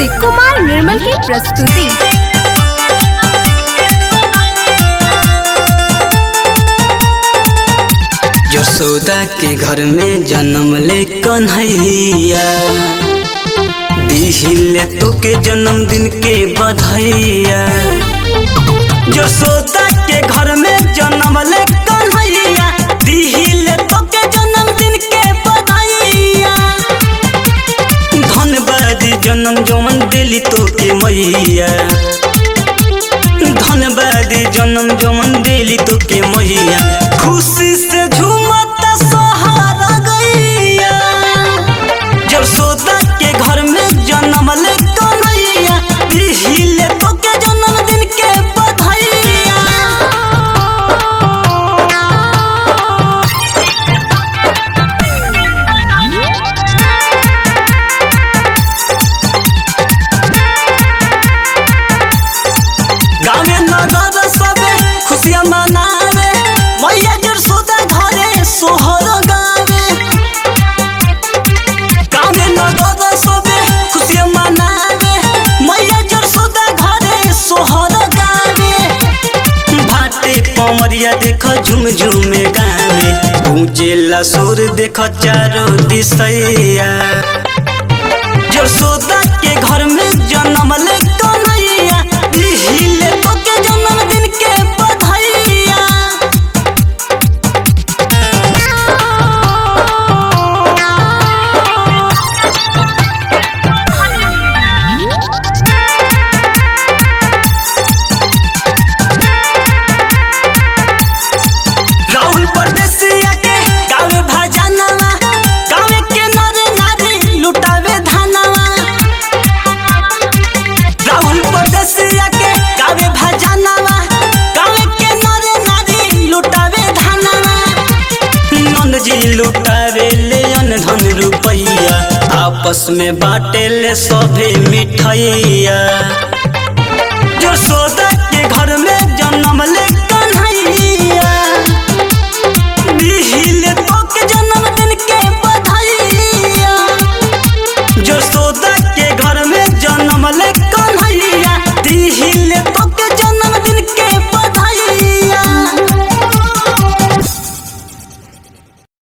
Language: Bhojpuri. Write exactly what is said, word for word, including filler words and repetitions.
म्यूजिक कुमार निर्मल की प्रस्तुति। यशोदा के घर में जन्म ले कन्हैया, दिहिले तो के जन्मदिन के बधाइया। यशोदा के घर में जन्म ले कन्हैया, दिहिले तो के जन्मदिन के बधाइया। धन्यवाद जन्म जवन दिली तो के मैया, धन्यवाद जन्म जवन दिली तो के मैया। खुशी से झूमता सहारा गैया, यशोदा के घर में जन्म ले कन्हैया, दिहिले तो के जन्मदिन के बधाइया। गावे नगर सबे खुशियाँ मनावे, मैया यशोदा घरे सोहर गावे। गावे नगर सबे खुशियाँ मनावे, मैया यशोदा घरे सोहर गावे। भाटे पमरिया देख झुम झुम गावे, गूंजेला सुर देख चारों दिशैया। यशोदा के घर में जन्म ले कन्हैया, दिहिले तो के जन्मदिन के बधाइया। राहुल परदेसिया के गावे भजनवा, गावे के नरे नारी लुटावे धनवा। राहुल परदेसिया के गावे भजनवा, गावे के नरे नारी लुटावे धनवा। नंद जी लुटावे ले अन धन रुपैया, आपस में बाटे ले सभे मिठाइया।